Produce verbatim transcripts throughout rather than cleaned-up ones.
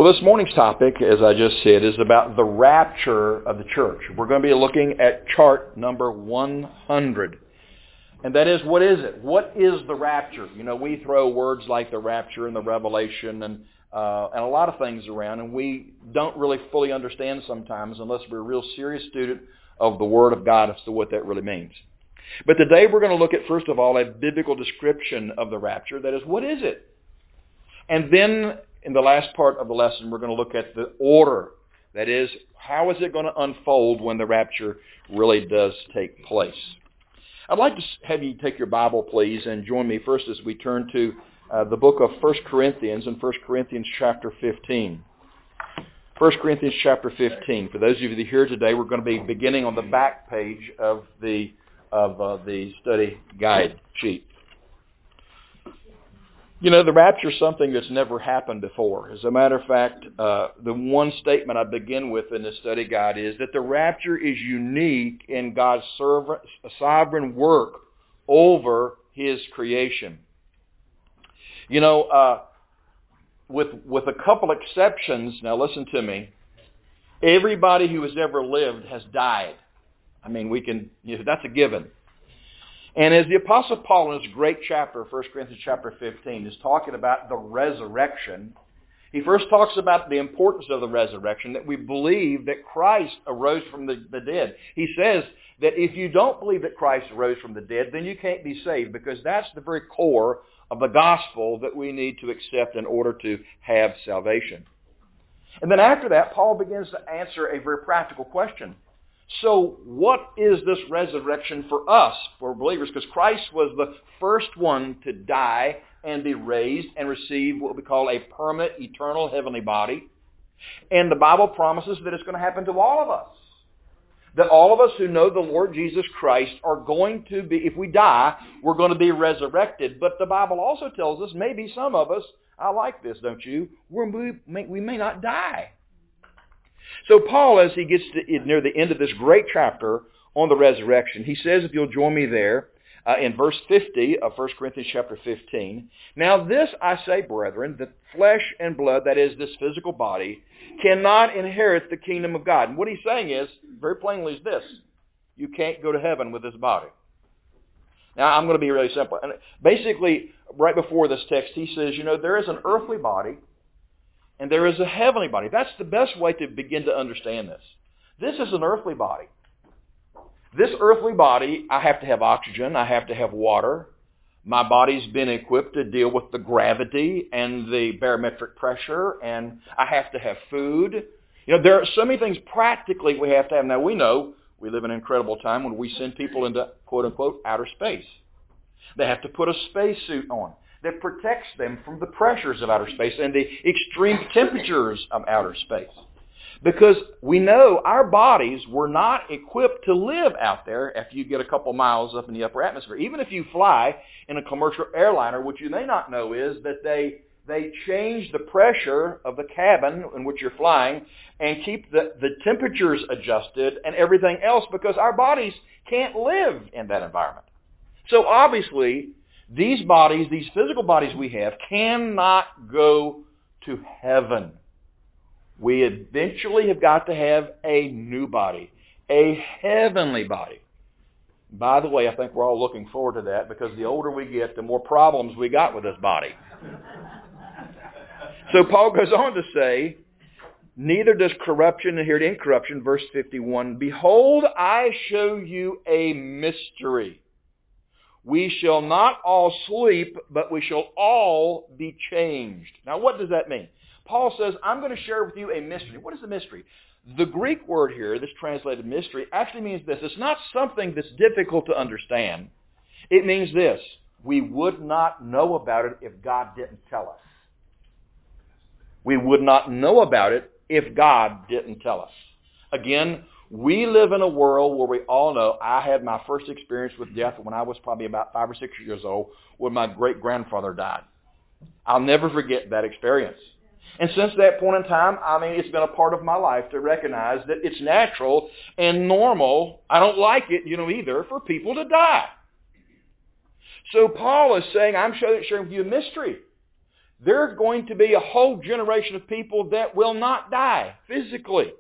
Well, this morning's topic, as I just said, is about the rapture of the church. We're going to be looking at chart number one hundred. And that is, what is it? What is the rapture? You know, we throw words like the rapture and the revelation and uh, and a lot of things around, and we don't really fully understand sometimes unless we're a real serious student of the Word of God as to what that really means. But today we're going to look at, first of all, a biblical description of the rapture. That is, what is it? And then in the last part of the lesson, we're going to look at the order. That is, how is it going to unfold when the rapture really does take place? I'd like to have you take your Bible, please, and join me first as we turn to uh, the book of First Corinthians in First Corinthians chapter fifteen. First Corinthians chapter fifteen. For those of you that are here today, we're going to be beginning on the back page of the of uh, the study guide sheet. You know, the rapture is something that's never happened before. As a matter of fact, uh, the one statement I begin with in this study guide is that the rapture is unique in God's sovereign work over His creation. You know, uh, with with a couple exceptions, now listen to me, everybody who has ever lived has died. I mean, we can, you know, that's a given. And as the Apostle Paul in his great chapter, First Corinthians chapter fifteen, is talking about the resurrection, he first talks about the importance of the resurrection, that we believe that Christ arose from the, the dead. He says that if you don't believe that Christ arose from the dead, then you can't be saved, because that's the very core of the gospel that we need to accept in order to have salvation. And then after that, Paul begins to answer a very practical question. So what is this resurrection for us, for believers? Because Christ was the first one to die and be raised and receive what we call a permanent, eternal, heavenly body. And the Bible promises that it's going to happen to all of us. That all of us who know the Lord Jesus Christ are going to be, if we die, we're going to be resurrected. But the Bible also tells us, maybe some of us, I like this, don't you? We're, we, may, we may not die. So Paul, as he gets to, near the end of this great chapter on the resurrection, he says, if you'll join me there, uh, in verse fifty of First Corinthians chapter fifteen, now this I say, brethren, that flesh and blood, that is, this physical body, cannot inherit the kingdom of God. And what he's saying is, very plainly, is this: you can't go to heaven with this body. Now, I'm going to be really simple. And basically, right before this text, he says, you know, there is an earthly body, and there is a heavenly body. That's the best way to begin to understand this. This is an earthly body. This earthly body, I have to have oxygen. I have to have water. My body's been equipped to deal with the gravity and the barometric pressure, and I have to have food. You know, there are so many things practically we have to have. Now, we know we live in an incredible time when we send people into, quote-unquote, outer space. They have to put a spacesuit on that protects them from the pressures of outer space and the extreme temperatures of outer space. Because we know our bodies were not equipped to live out there after you get a couple miles up in the upper atmosphere. Even if you fly in a commercial airliner, what you may not know is that they they change the pressure of the cabin in which you're flying and keep the, the temperatures adjusted and everything else, because our bodies can't live in that environment. So obviously, these bodies, these physical bodies we have, cannot go to heaven. We eventually have got to have a new body, a heavenly body. By the way, I think we're all looking forward to that, because the older we get, the more problems we got with this body. So Paul goes on to say, neither does corruption inherit incorruption, verse fifty-one, behold, I show you a mystery. We shall not all sleep, but we shall all be changed. Now, what does that mean? Paul says, I'm going to share with you a mystery. What is the mystery? The Greek word here, this translated mystery, actually means this. It's not something that's difficult to understand. It means this: we would not know about it if God didn't tell us. We would not know about it if God didn't tell us. Again, we live in a world where we all know, I had my first experience with death when I was probably about five or six years old, when my great-grandfather died. I'll never forget that experience. And since that point in time, I mean, it's been a part of my life to recognize that it's natural and normal. I don't like it, you know, either, for people to die. So Paul is saying, I'm sharing with you a mystery. there's going to be a whole generation of people that will not die physically.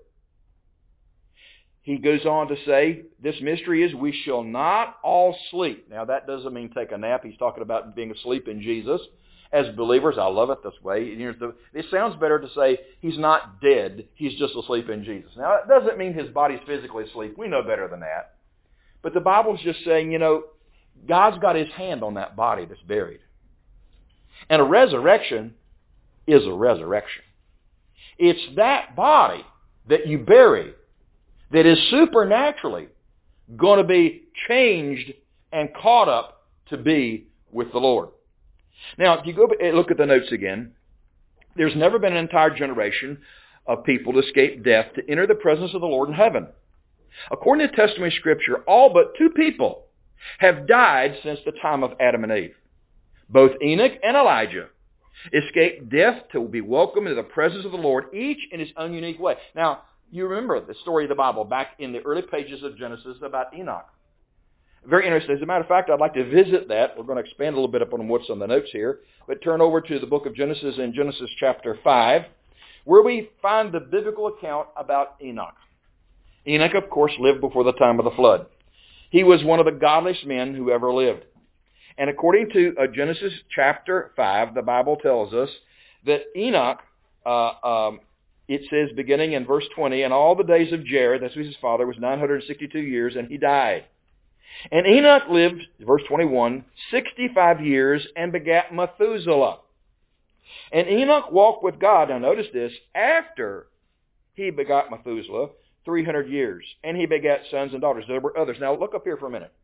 He goes on to say, this mystery is we shall not all sleep. Now that doesn't mean take a nap. He's talking about being asleep in Jesus. As believers, I love it this way. It sounds better to say he's not dead. He's just asleep in Jesus. Now it doesn't mean his body's physically asleep. We know better than that. But the Bible's just saying, you know, God's got his hand on that body that's buried. And a resurrection is a resurrection. It's that body that you bury that is supernaturally going to be changed and caught up to be with the Lord. Now, if you go and look at the notes again, there's never been an entire generation of people to escape death to enter the presence of the Lord in heaven. According to testimony Scripture, all but two people have died since the time of Adam and Eve. Both Enoch and Elijah escaped death to be welcomed into the presence of the Lord, each in his own unique way. Now, you remember the story of the Bible back in the early pages of Genesis about Enoch. Very interesting. As a matter of fact, I'd like to visit that. We're going to expand a little bit upon what's on the notes here. But turn over to the book of Genesis in Genesis chapter five, where we find the biblical account about Enoch. Enoch, of course, lived before the time of the flood. He was one of the godliest men who ever lived. And according to uh, Genesis chapter five, the Bible tells us that Enoch, uh, um, it says beginning in verse twenty, and all the days of Jared, that's his father, was nine hundred sixty-two years, and he died. And Enoch lived, verse twenty-one, sixty-five years and begat Methuselah. And Enoch walked with God, now notice this, after he begot Methuselah, three hundred years. And he begat sons and daughters. There were others. Now look up here for a minute.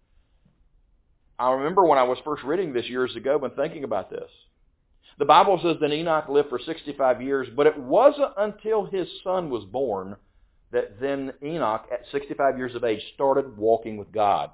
I remember when I was first reading this years ago and thinking about this. The Bible says that Enoch lived for sixty-five years, but it wasn't until his son was born that then Enoch, at sixty-five years of age, started walking with God.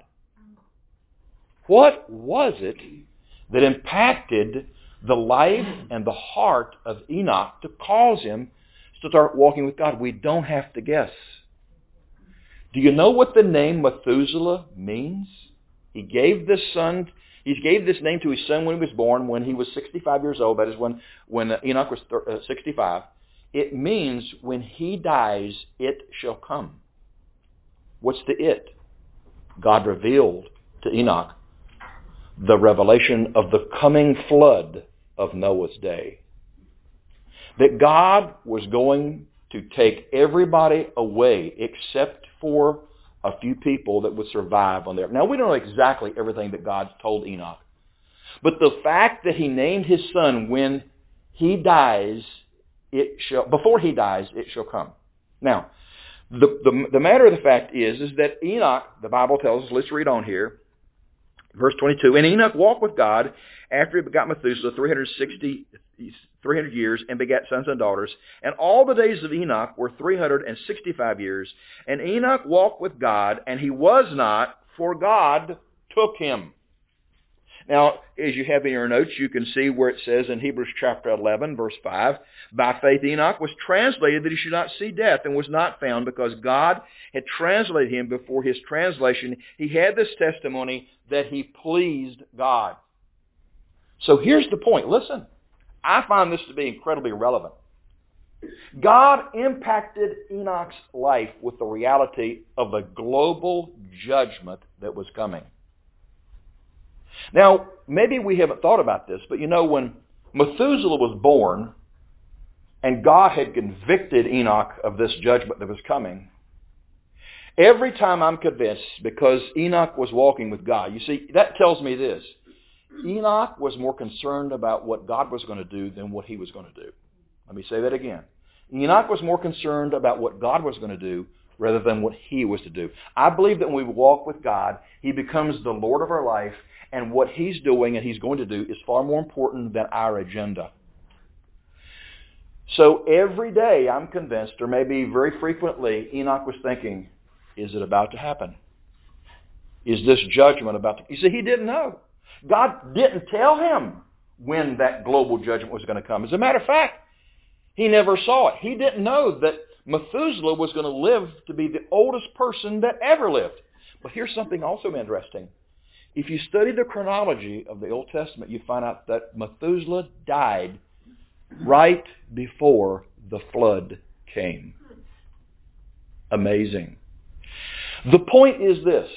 What was it that impacted the life and the heart of Enoch to cause him to start walking with God? We don't have to guess. Do you know what the name Methuselah means? He gave this son, he gave this name to his son when he was born, when he was sixty-five years old. That is when, when Enoch was sixty-five. It means when he dies, it shall come. What's the it? God revealed to Enoch the revelation of the coming flood of Noah's day. That God was going to take everybody away except for a few people that would survive on there. Now, we don't know exactly everything that God told Enoch. But the fact that he named his son when he dies, it shall, before he dies, it shall come. Now, the, the, the matter of the fact is, is that Enoch, the Bible tells us, let's read on here, verse twenty-two, and Enoch walked with God after he begot Methuselah three hundred sixty, three hundred years and begat sons and daughters. And all the days of Enoch were three hundred sixty-five years. And Enoch walked with God, and he was not, for God took him. Now, as you have in your notes, you can see where it says in Hebrews chapter eleven, verse five, by faith Enoch was translated that he should not see death, and was not found, because God had translated him before his translation. He had this testimony that he pleased God. So here's the point. Listen, I find this to be incredibly relevant. God impacted Enoch's life with the reality of the global judgment that was coming. Now, maybe we haven't thought about this, but you know, when Methuselah was born and God had convicted Enoch of this judgment that was coming, every time I'm convinced, because Enoch was walking with God, you see, that tells me this. Enoch was more concerned about what God was going to do than what he was going to do. Let me say that again. Enoch was more concerned about what God was going to do rather than what he was to do. I believe that when we walk with God, he becomes the Lord of our life, and what he's doing and he's going to do is far more important than our agenda. So every day I'm convinced, or maybe very frequently, Enoch was thinking, is it about to happen? Is this judgment about to... You see, he didn't know. God didn't tell him when that global judgment was going to come. As a matter of fact, he never saw it. He didn't know that Methuselah was going to live to be the oldest person that ever lived. But here's something also interesting. If you study the chronology of the Old Testament, you find out that Methuselah died right before the flood came. Amazing. The point is this.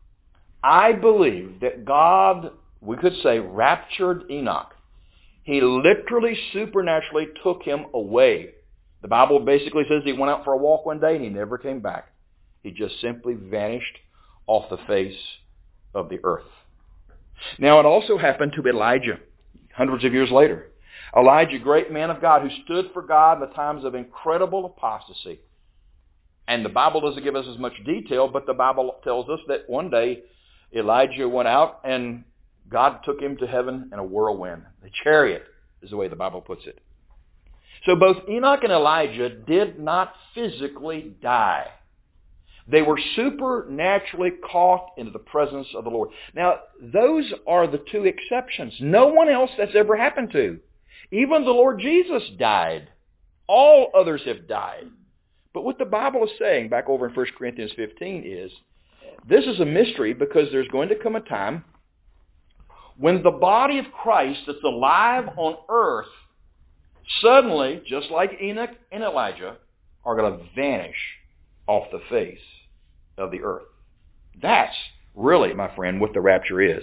I believe that God, we could say, raptured Enoch. He literally, supernaturally took him away. The Bible basically says he went out for a walk one day and he never came back. He just simply vanished off the face of the earth. Now, it also happened to Elijah hundreds of years later. Elijah, great man of God, who stood for God in the times of incredible apostasy. And the Bible doesn't give us as much detail, but the Bible tells us that one day Elijah went out and God took him to heaven in a whirlwind. The chariot is the way the Bible puts it. So both Enoch and Elijah did not physically die. They were supernaturally caught into the presence of the Lord. Now, those are the two exceptions. No one else that's ever happened to. Even the Lord Jesus died. All others have died. But what the Bible is saying back over in First Corinthians fifteen is, this is a mystery because there's going to come a time when the body of Christ that's alive on earth suddenly, just like Enoch and Elijah, are going to vanish off the face of the earth. That's really, my friend, what the rapture is.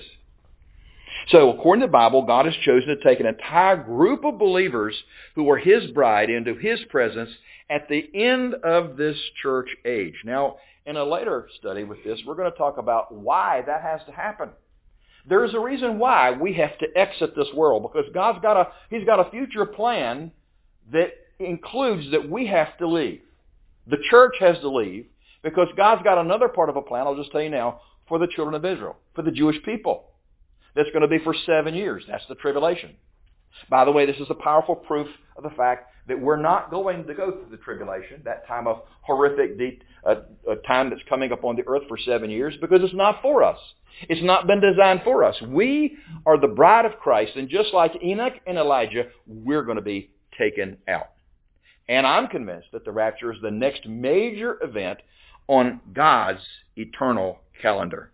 So, according to the Bible, God has chosen to take an entire group of believers who are His bride into His presence at the end of this church age. Now, in a later study with this, we're going to talk about why that has to happen. There is a reason why we have to exit this world, because God's got a, He's got a future plan that includes that we have to leave. The church has to leave because God's got another part of a plan, I'll just tell you now, for the children of Israel, for the Jewish people. That's going to be for seven years. That's the tribulation. By the way, this is a powerful proof of the fact that we're not going to go through the tribulation, that time of horrific de- uh, uh, time that's coming upon the earth for seven years, because it's not for us. It's not been designed for us. We are the bride of Christ, and just like Enoch and Elijah, we're going to be taken out. And I'm convinced that the rapture is the next major event on God's eternal calendar.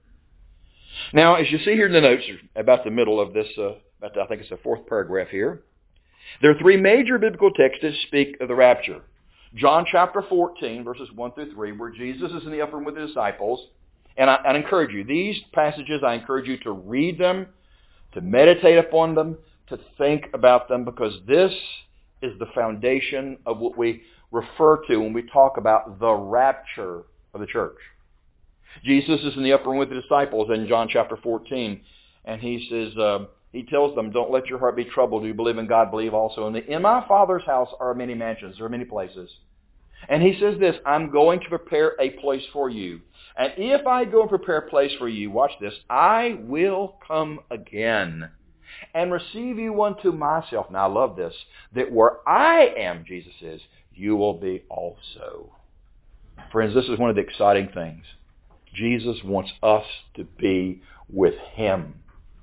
Now, as you see here in the notes, about the middle of this, uh, about the, I think it's the fourth paragraph here, there are three major biblical texts that speak of the rapture. John chapter fourteen, verses one through three, where Jesus is in the upper room with the disciples. And I, I encourage you, these passages, I encourage you to read them, to meditate upon them, to think about them, because this is the foundation of what we refer to when we talk about the rapture of the church. Jesus is in the upper room with the disciples in John chapter fourteen, and he says, uh, he tells them, don't let your heart be troubled. Do you believe in God? Believe also in me. In my Father's house are many mansions. There are many places. And he says this, I'm going to prepare a place for you. And if I go and prepare a place for you, watch this, I will come again and receive you unto myself. Now I love this, that where I am, Jesus says, you will be also. Friends, this is one of the exciting things. Jesus wants us to be with Him.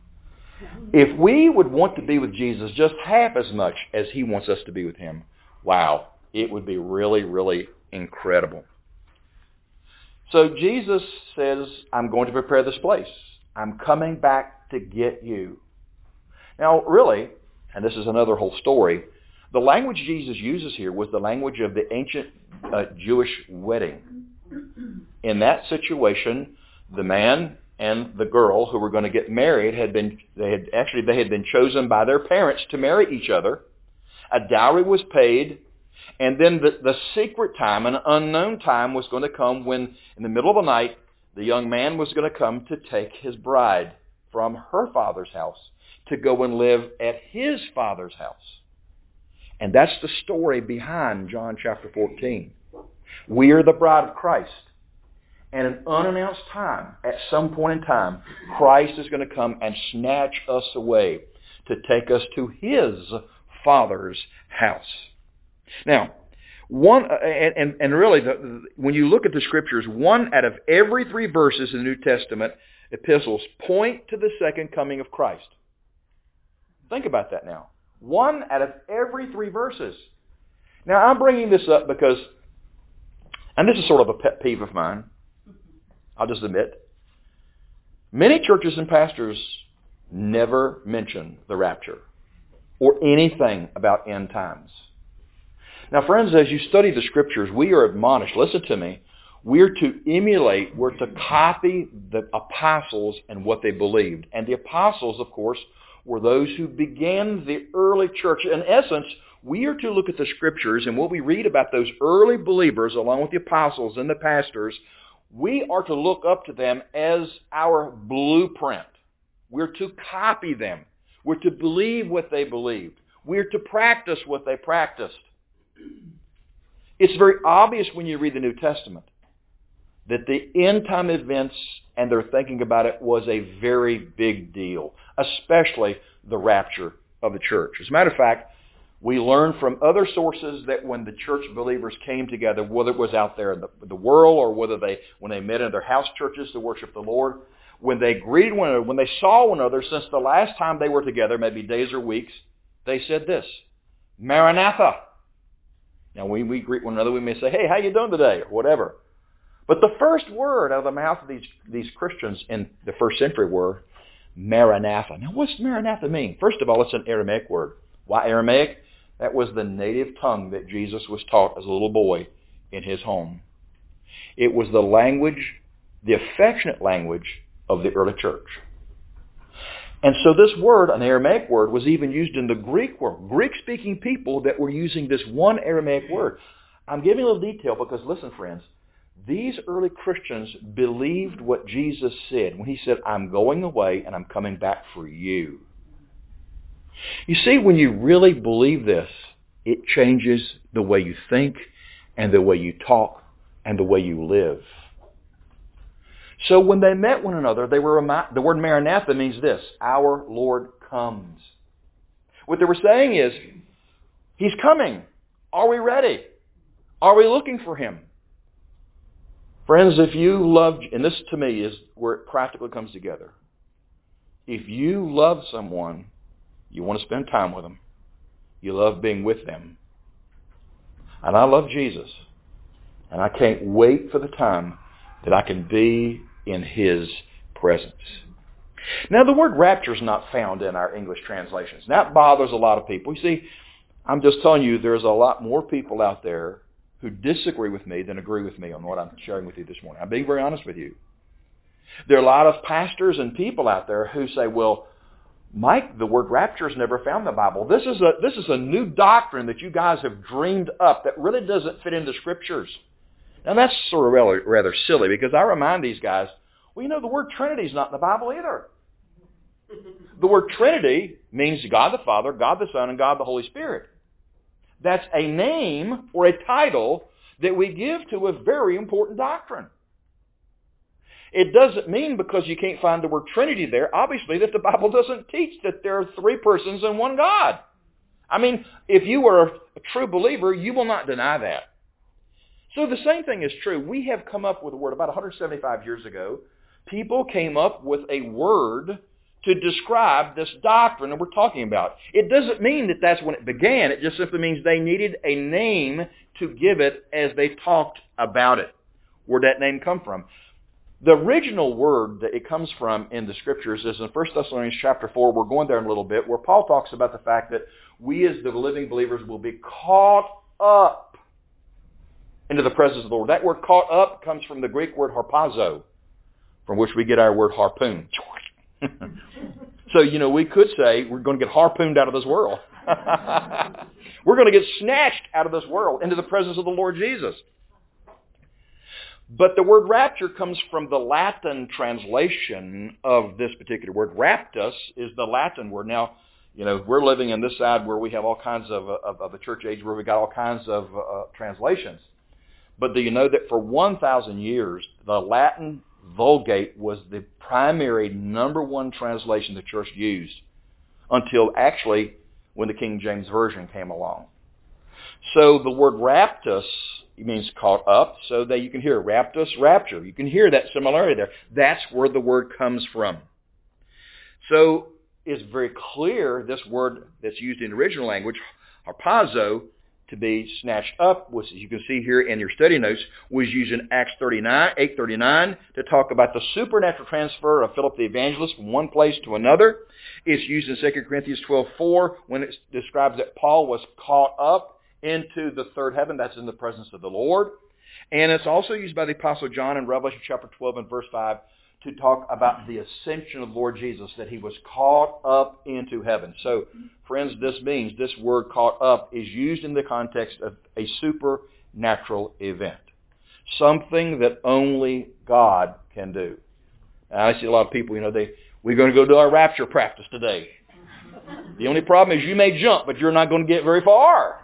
If we would want to be with Jesus just half as much as He wants us to be with Him, wow, it would be really, really incredible. So Jesus says, I'm going to prepare this place. I'm coming back to get you. Now, really, and this is another whole story, the language Jesus uses here was the language of the ancient uh, Jewish wedding. In that situation, the man and the girl who were going to get married had been, they had actually, they had been chosen by their parents to marry each other. A dowry was paid, and then the, the secret time, an unknown time, was going to come when, in the middle of the night, the young man was going to come to take his bride from her father's house to go and live at his father's house. And that's the story behind John chapter fourteen. We are the bride of Christ. And at an unannounced time, at some point in time, Christ is going to come and snatch us away to take us to His Father's house. Now, one and, and, and really, the, when you look at the Scriptures, one out of every three verses in the New Testament epistles point to the second coming of Christ. Think about that now. One out of every three verses. Now, I'm bringing this up because, and this is sort of a pet peeve of mine, I'll just admit, many churches and pastors never mention the rapture. or anything about end times. Now, friends, as you study the Scriptures, we are admonished, listen to me, we're to emulate, we're to copy the apostles and what they believed. And the apostles, of course, were those who began the early church. In essence, we are to look at the Scriptures and what we read about those early believers, along with the apostles and the pastors, we are to look up to them as our blueprint. We're to copy them. We're to believe what they believed. We're to practice what they practiced. It's very obvious when you read the New Testament that the end time events and their thinking about it was a very big deal, especially the rapture of the church. As a matter of fact, we learn from other sources that when the church believers came together, whether it was out there in the, the world or whether they, when they met in their house churches to worship the Lord, when they greeted one another, when they saw one another since the last time they were together, maybe days or weeks, they said this, Maranatha. Now, when we greet one another, we may say, hey, how you doing today? Or whatever. But the first word out of the mouth of these, these Christians in the first century were Maranatha. Now, what's Maranatha mean? First of all, it's an Aramaic word. Why Aramaic? That was the native tongue that Jesus was taught as a little boy in his home. It was the language, the affectionate language of the early church. And so this word, an Aramaic word, was even used in the Greek world. Greek-speaking people that were using this one Aramaic word. I'm giving a little detail because, listen, friends, these early Christians believed what Jesus said when he said, I'm going away and I'm coming back for you. You see, when you really believe this, it changes the way you think and the way you talk and the way you live. So when they met one another, they were the word Maranatha means this, our Lord comes. What they were saying is, He's coming. Are we ready? Are we looking for Him? Friends, if you love, and this to me is where it practically comes together. If you love someone, you want to spend time with them. You love being with them. And I love Jesus. And I can't wait for the time that I can be in His presence. Now, the word rapture is not found in our English translations. That bothers a lot of people. You see, I'm just telling you, there's a lot more people out there who disagree with me than agree with me on what I'm sharing with you this morning. I'm being very honest with you. There are a lot of pastors and people out there who say, well, Mike, the word rapture is never found in the Bible. This is a this is a new doctrine that you guys have dreamed up that really doesn't fit into Scriptures. Now, that's sort of rather, rather silly because I remind these guys, well, you know, the word Trinity is not in the Bible either. The word Trinity means God the Father, God the Son, and God the Holy Spirit. That's a name or a title that we give to a very important doctrine. It doesn't mean because you can't find the word Trinity there, obviously, that the Bible doesn't teach that there are three persons and one God. I mean, if you are a true believer, you will not deny that. So the same thing is true. We have come up with a word about one hundred seventy-five years ago. People came up with a word to describe this doctrine that we're talking about. It doesn't mean that that's when it began. It just simply means they needed a name to give it as they talked about it. Where'd that name come from? The original word that it comes from in the Scriptures is in First Thessalonians chapter four. We're going there in a little bit, where Paul talks about the fact that we as the living believers will be caught up into the presence of the Lord. That word caught up comes from the Greek word harpazo, from which we get our word harpoon. So, you know, we could say we're going to get harpooned out of this world. We're going to get snatched out of this world into the presence of the Lord Jesus. But the word rapture comes from the Latin translation of this particular word. Raptus is the Latin word. Now, you know, we're living in this side where we have all kinds of, of, of the church age where we got all kinds of uh, translations. But do you know that for one thousand years, the Latin Vulgate was the primary number one translation the church used until actually when the King James Version came along. So the word raptus means caught up, so that you can hear raptus, rapture. You can hear that similarity there. That's where the word comes from. So it's very clear this word that's used in the original language, harpazo, to be snatched up, which, as you can see here in your study notes, was used in Acts thirty-nine, eight thirty-nine to talk about the supernatural transfer of Philip the evangelist from one place to another. It's used in Second Corinthians twelve four when it describes that Paul was caught up into the third heaven. That's in the presence of the Lord. And it's also used by the Apostle John in Revelation chapter twelve and verse five to talk about the ascension of the Lord Jesus, that he was caught up into heaven. So, friends, this means this word caught up is used in the context of a supernatural event. Something that only God can do. Now, I see a lot of people, you know, they we're going to go do our rapture practice today. The only problem is you may jump, but you're not going to get very far.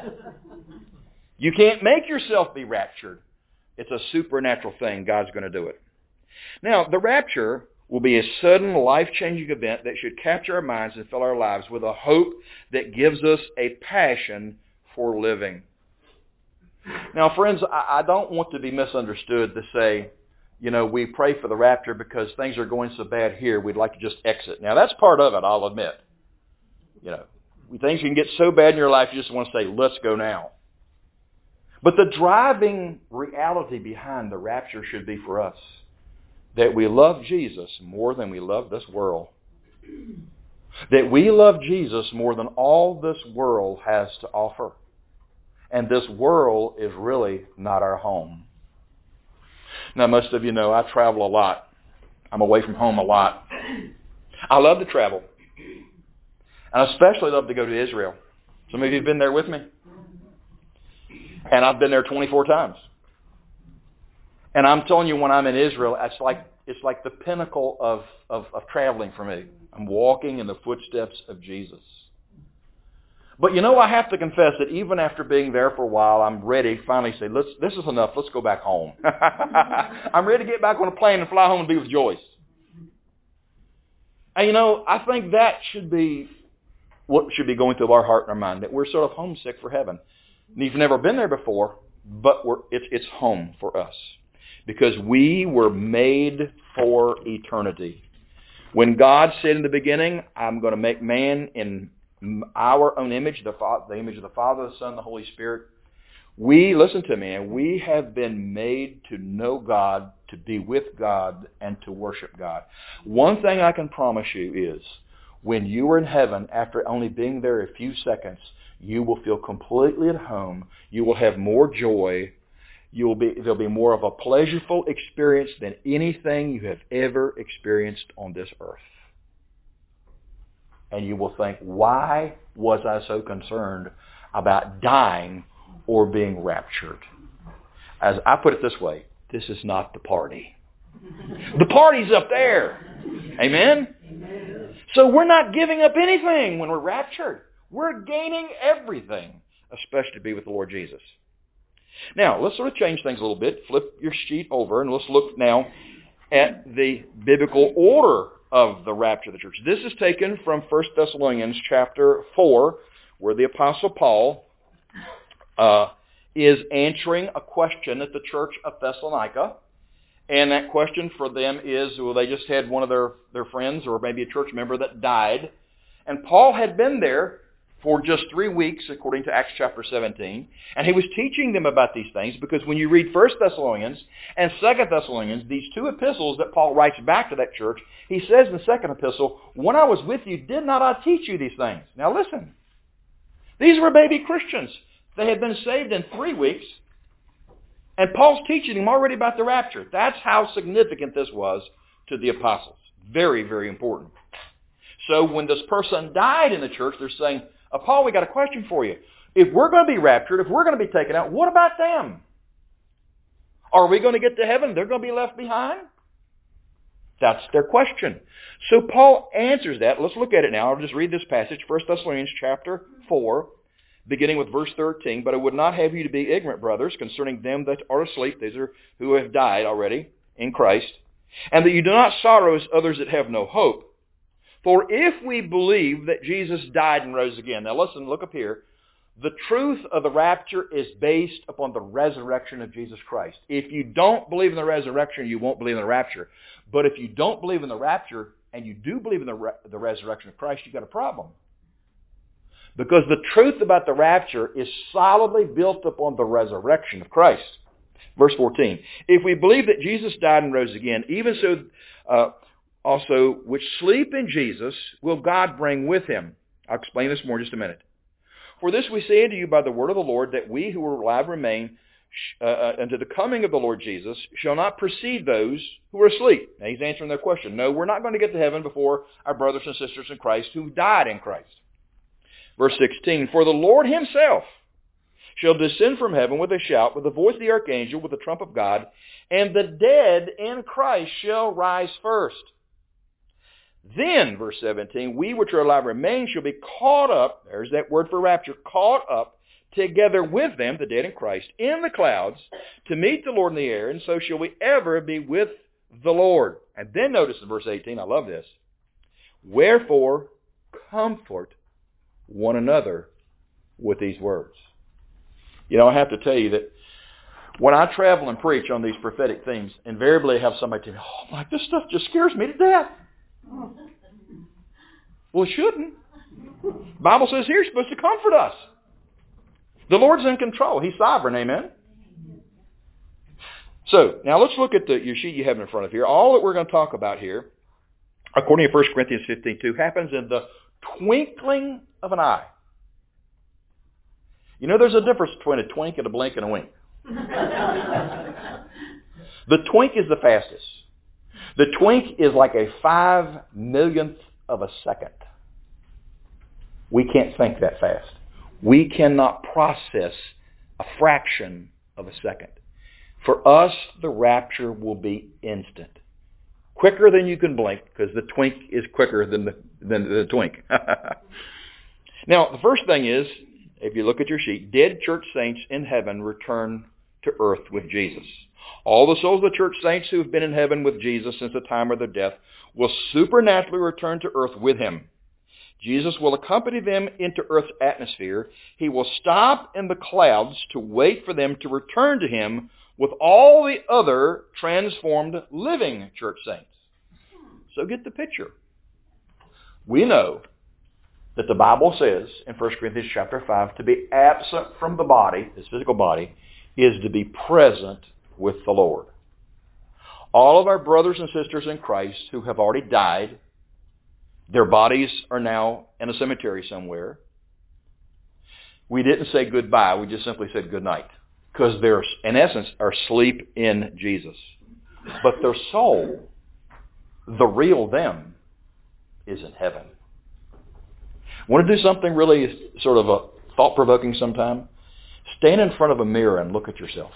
You can't make yourself be raptured. It's a supernatural thing. God's going to do it. Now, the rapture will be a sudden, life-changing event that should capture our minds and fill our lives with a hope that gives us a passion for living. Now, friends, I don't want to be misunderstood to say, you know, we pray for the rapture because things are going so bad here, we'd like to just exit. Now, that's part of it, I'll admit. You know, things can get so bad in your life, you just want to say, let's go now. But the driving reality behind the rapture should be for us that we love Jesus more than we love this world. That we love Jesus more than all this world has to offer. And this world is really not our home. Now, most of you know I travel a lot. I'm away from home a lot. I love to travel. And I especially love to go to Israel. Some of you have been there with me. And I've been there twenty-four times. And I'm telling you, when I'm in Israel, it's like it's like the pinnacle of, of, of traveling for me. I'm walking in the footsteps of Jesus. But you know, I have to confess that even after being there for a while, I'm ready to finally say, Let's, this is enough, let's go back home. I'm ready to get back on a plane and fly home and be with Joyce. And you know, I think that should be what should be going through our heart and our mind, that we're sort of homesick for heaven. And you've never been there before, but we're, it's, it's home for us. Because we were made for eternity. When God said in the beginning, I'm going to make man in our own image, the, the image of the Father, the Son, the Holy Spirit, we, listen to me, and we have been made to know God, to be with God, and to worship God. One thing I can promise you is, when you are in heaven, after only being there a few seconds, you will feel completely at home. You will have more joy. You will be, there'll be more of a pleasurable experience than anything you have ever experienced on this earth. And you will think, why was I so concerned about dying or being raptured? As I put it this way, this is not the party. The party's up there. Amen? Amen. So we're not giving up anything when we're raptured. We're gaining everything, especially to be with the Lord Jesus. Now, let's sort of change things a little bit. Flip your sheet over and let's look now at the biblical order of the rapture of the church. This is taken from First Thessalonians chapter four, where the Apostle Paul uh, is answering a question at the church of Thessalonica. And that question for them is, well, they just had one of their, their friends or maybe a church member that died. And Paul had been there for just three weeks, according to Acts chapter seventeen. And he was teaching them about these things because when you read First Thessalonians and Second Thessalonians, these two epistles that Paul writes back to that church, he says in the second epistle, when I was with you, did not I teach you these things? Now listen, these were baby Christians. They had been saved in three weeks. And Paul's teaching them already about the rapture. That's how significant this was to the apostles. Very, very important. So when this person died in the church, they're saying, oh, Paul, we got a question for you. If we're going to be raptured, if we're going to be taken out, what about them? Are we going to get to heaven? They're going to be left behind? That's their question. So Paul answers that. Let's look at it now. I'll just read this passage, First Thessalonians chapter four, beginning with verse thirteen. But I would not have you to be ignorant, brothers, concerning them that are asleep, these are who have died already in Christ, and that you do not sorrow as others that have no hope. For if we believe that Jesus died and rose again. Now listen, look up here. The truth of the rapture is based upon the resurrection of Jesus Christ. If you don't believe in the resurrection, you won't believe in the rapture. But if you don't believe in the rapture and you do believe in the, re- the resurrection of Christ, you've got a problem. Because the truth about the rapture is solidly built upon the resurrection of Christ. Verse fourteen, if we believe that Jesus died and rose again, even so uh, also which sleep in Jesus will God bring with him. I'll explain this more in just a minute. For this we say unto you by the word of the Lord, that we who are alive remain uh, unto the coming of the Lord Jesus shall not precede those who are asleep. Now he's answering their question. No, we're not going to get to heaven before our brothers and sisters in Christ who died in Christ. Verse sixteen, for the Lord himself shall descend from heaven with a shout, with the voice of the archangel, with the trump of God, and the dead in Christ shall rise first. Then, verse seventeen, we which are alive remain shall be caught up, there's that word for rapture, caught up together with them, the dead in Christ, in the clouds, to meet the Lord in the air, and so shall we ever be with the Lord. And then notice in verse eighteen, I love this, wherefore comfort one another with these words. You know, I have to tell you that when I travel and preach on these prophetic themes, invariably I have somebody tell me, oh, Mike, this stuff just scares me to death. Well, it shouldn't. The Bible says here it's supposed to comfort us. The Lord's in control. He's sovereign, amen? So, now let's look at the, your sheet you have in front of here. All that we're going to talk about here, according to First Corinthians fifteen two, happens in the twinkling of an eye. You know there's a difference between a twink and a blink and a wink. The twink is the fastest. The twink is like a five millionth of a second. We can't think that fast. We cannot process a fraction of a second. For us, the rapture will be instant. Quicker than you can blink, because the twink is quicker than the, than the twink. Now, the first thing is, if you look at your sheet, dead church saints in heaven return to earth with Jesus. All the souls of the church saints who have been in heaven with Jesus since the time of their death will supernaturally return to earth with him. Jesus will accompany them into earth's atmosphere. He will stop in the clouds to wait for them to return to him with all the other transformed living church saints. So get the picture. We know that the Bible says in First Corinthians chapter five, to be absent from the body, this physical body, is to be present with the Lord. All of our brothers and sisters in Christ who have already died, their bodies are now in a cemetery somewhere. We didn't say goodbye, we just simply said good night. Because they're, in essence, are asleep in Jesus. But their soul, the real them, is in heaven. Want to do something really sort of a thought-provoking sometime? Stand in front of a mirror and look at yourself.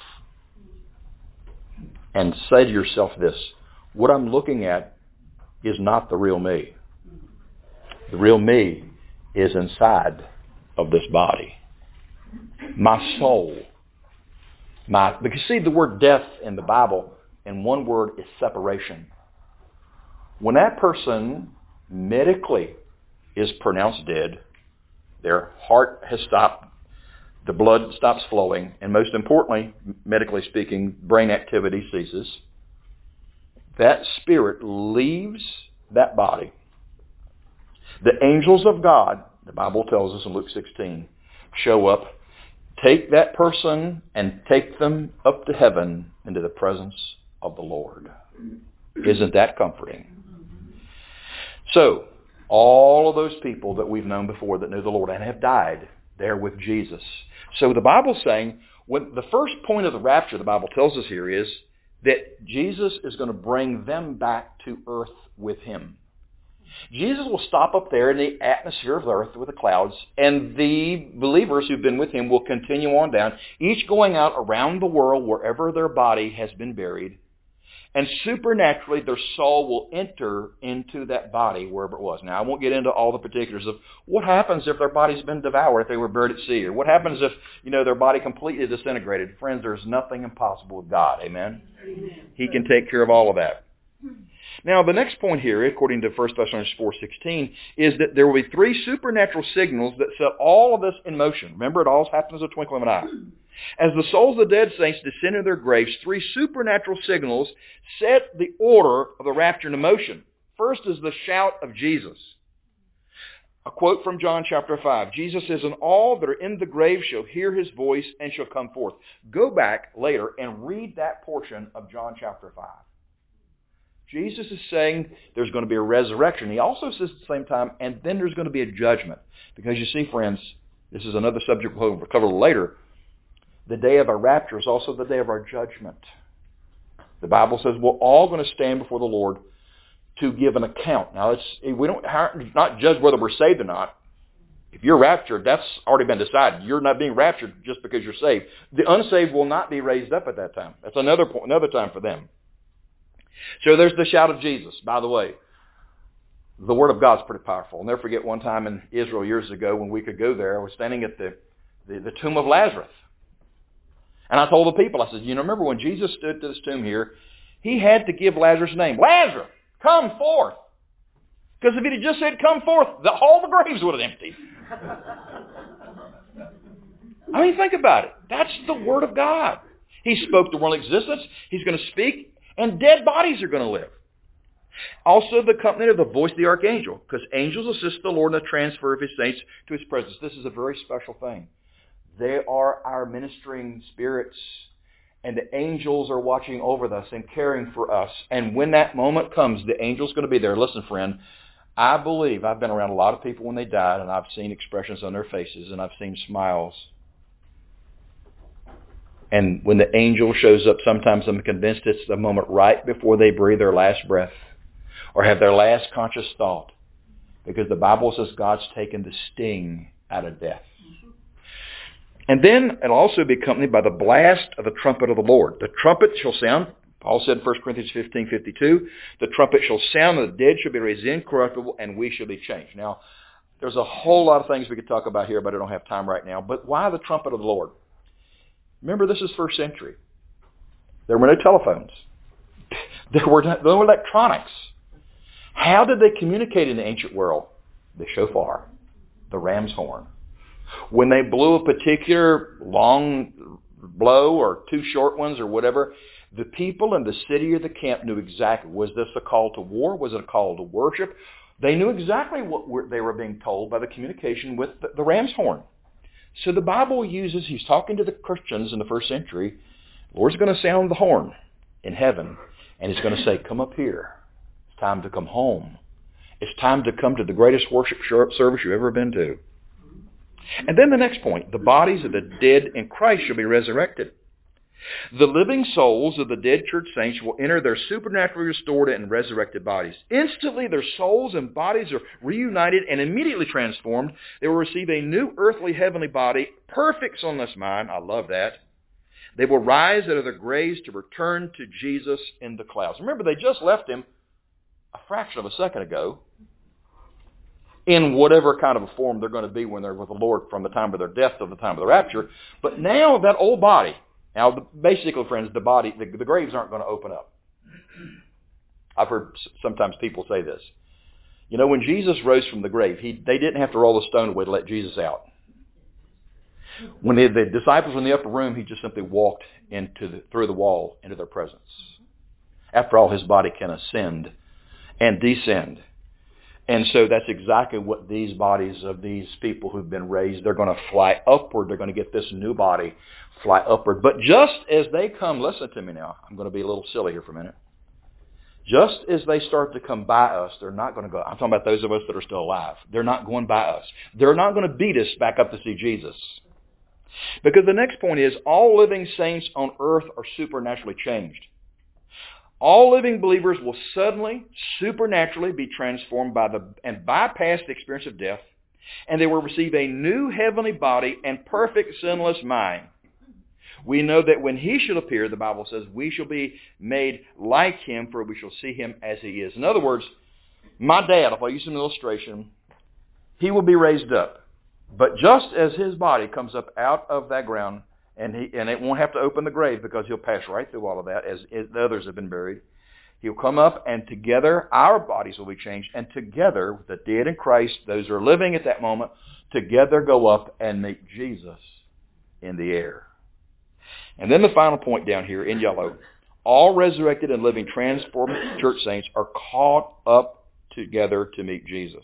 And say to yourself this, what I'm looking at is not the real me. The real me is inside of this body. My soul. My, because see, the word death in the Bible, in one word, is separation. When that person medically is pronounced dead, their heart has stopped, the blood stops flowing, and most importantly, medically speaking, brain activity ceases. That spirit leaves that body. The angels of God, the Bible tells us in Luke sixteen, show up, take that person and take them up to heaven into the presence of the Lord. Isn't that comforting? So, all of those people that we've known before that knew the Lord and have died, they're with Jesus. So the Bible's saying, when the first point of the rapture, the Bible tells us here, is that Jesus is going to bring them back to earth with him. Jesus will stop up there in the atmosphere of the earth with the clouds, and the believers who've been with him will continue on down, each going out around the world wherever their body has been buried, and supernaturally their soul will enter into that body wherever it was. Now, I won't get into all the particulars of what happens if their body's been devoured, if they were buried at sea, or what happens if, you know, their body completely disintegrated. Friends, there's nothing impossible with God. Amen? Amen. He can take care of all of that. Now, the next point here, according to First Thessalonians four sixteen, is that there will be three supernatural signals that set all of this in motion. Remember, it all happens in a twinkling of an eye. As the souls of the dead saints descend into their graves, three supernatural signals set the order of the rapture into motion. First is the shout of Jesus. A quote from John chapter five. Jesus says, and all that are in the grave shall hear his voice and shall come forth. Go back later and read that portion of John chapter five. Jesus is saying there's going to be a resurrection. He also says at the same time, and then there's going to be a judgment. Because you see, friends, this is another subject we'll cover later. The day of our rapture is also the day of our judgment. The Bible says we're all going to stand before the Lord to give an account. Now, it's, we don't not judge whether we're saved or not. If you're raptured, that's already been decided. You're not being raptured just because you're saved. The unsaved will not be raised up at that time. That's another point, another time for them. So there's the shout of Jesus. By the way, the Word of God's pretty powerful. I'll never forget one time in Israel years ago when we could go there. I was standing at the, the, the tomb of Lazarus. And I told the people, I said, you know, remember when Jesus stood to this tomb here, he had to give Lazarus' name. Lazarus, come forth. Because if he had just said, come forth, the, all the graves would have emptied. I mean, think about it. That's the Word of God. He spoke the world existence. He's going to speak, and dead bodies are going to live. Also, the company of the voice of the archangel, because angels assist the Lord in the transfer of his saints to his presence. This is a very special thing. They are our ministering spirits, and the angels are watching over us and caring for us. And when that moment comes, the angel's going to be there. Listen, friend, I believe, I've been around a lot of people when they died, and I've seen expressions on their faces, and I've seen smiles. And when the angel shows up, sometimes I'm convinced it's the moment right before they breathe their last breath or have their last conscious thought, because the Bible says God's taken the sting out of death. And then it'll also be accompanied by the blast of the trumpet of the Lord. The trumpet shall sound, Paul said in First Corinthians fifteen fifty-two, the trumpet shall sound, and the dead shall be raised incorruptible, and we shall be changed. Now, there's a whole lot of things we could talk about here, but I don't have time right now. But why the trumpet of the Lord? Remember, this is first century. There were no telephones. There were no, no electronics. How did they communicate in the ancient world? The shofar, the ram's horn. When they blew a particular long blow or two short ones or whatever, the people in the city or the camp knew exactly, was this a call to war? Was it a call to worship? They knew exactly what they were being told by the communication with the, the ram's horn. So the Bible uses, he's talking to the Christians in the first century, the Lord's going to sound the horn in heaven, and he's going to say, come up here. It's time to come home. It's time to come to the greatest worship service you've ever been to. And then the next point, the bodies of the dead in Christ shall be resurrected. The living souls of the dead church saints will enter their supernaturally restored and resurrected bodies. Instantly their souls and bodies are reunited and immediately transformed. They will receive a new earthly heavenly body, perfect sinless mind. I love that. They will rise out of their graves to return to Jesus in the clouds. Remember, they just left him a fraction of a second ago, in whatever kind of a form they're going to be when they're with the Lord from the time of their death to the time of the rapture. But now that old body, now the, basically, friends, the body, the, the graves aren't going to open up. I've heard sometimes people say this. You know, when Jesus rose from the grave, he, they didn't have to roll the stone away to let Jesus out. When the, the disciples were in the upper room, he just simply walked into the, through the wall into their presence. After all, his body can ascend and descend. And so that's exactly what these bodies of these people who've been raised, they're going to fly upward. They're going to get this new body, fly upward. But just as they come, listen to me now. I'm going to be a little silly here for a minute. Just as they start to come by us, they're not going to go. I'm talking about those of us that are still alive. They're not going by us. They're not going to beat us back up to see Jesus. Because the next point is, all living saints on earth are supernaturally changed. All living believers will suddenly, supernaturally be transformed by the and bypass the experience of death, and they will receive a new heavenly body and perfect sinless mind. We know that when he shall appear, the Bible says, we shall be made like him, for we shall see him as he is. In other words, my dad, if I use an illustration, he will be raised up. But just as his body comes up out of that ground, And he and it won't have to open the grave because he'll pass right through all of that as, as the others have been buried. He'll come up, and together our bodies will be changed. And together, with the dead in Christ, those who are living at that moment, together go up and meet Jesus in the air. And then the final point down here in yellow, all resurrected and living transformed church saints are caught up together to meet Jesus.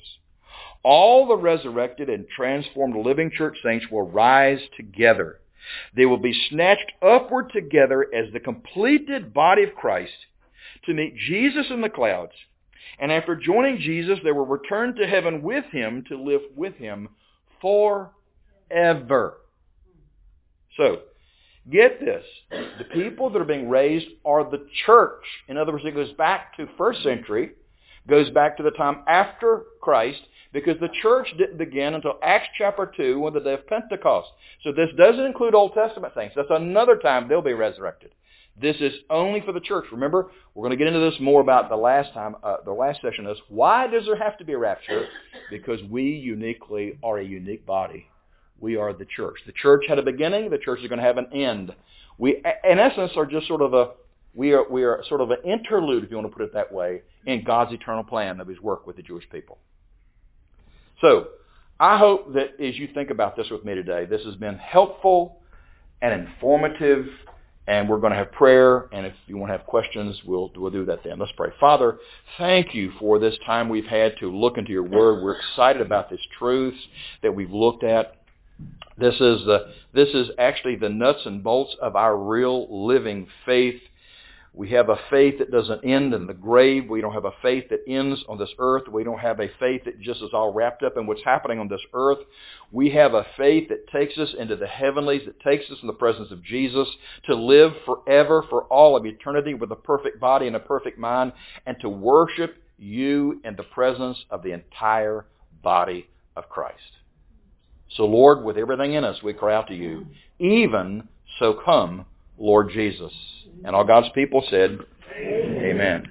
All the resurrected and transformed living church saints will rise together. They will be snatched upward together as the completed body of Christ to meet Jesus in the clouds. And after joining Jesus, they will return to heaven with him to live with him forever. So, get this. The people that are being raised are the church. In other words, it goes back to first century, goes back to the time after Christ, because the church didn't begin until Acts chapter two on the day of Pentecost. So this doesn't include Old Testament things. That's another time they'll be resurrected. This is only for the church. Remember, we're going to get into this more about the last time, uh, the last session is, why does there have to be a rapture? Because we uniquely are a unique body. We are the church. The church had a beginning. The church is going to have an end. We, in essence, are just sort of a, we are, we are sort of an interlude, if you want to put it that way, in God's eternal plan of his work with the Jewish people. So, I hope that as you think about this with me today, this has been helpful and informative, and we're going to have prayer, and if you want to have questions, we'll, we'll do that then. Let's pray. Father, thank you for this time we've had to look into your word. We're excited about this truth that we've looked at. This is the this is actually the nuts and bolts of our real living faith. We have a faith that doesn't end in the grave. We don't have a faith that ends on this earth. We don't have a faith that just is all wrapped up in what's happening on this earth. We have a faith that takes us into the heavenlies, that takes us in the presence of Jesus to live forever for all of eternity with a perfect body and a perfect mind, and to worship you in the presence of the entire body of Christ. So Lord, with everything in us, we cry out to you, even so come, Lord Jesus. And all God's people said, Amen. Amen.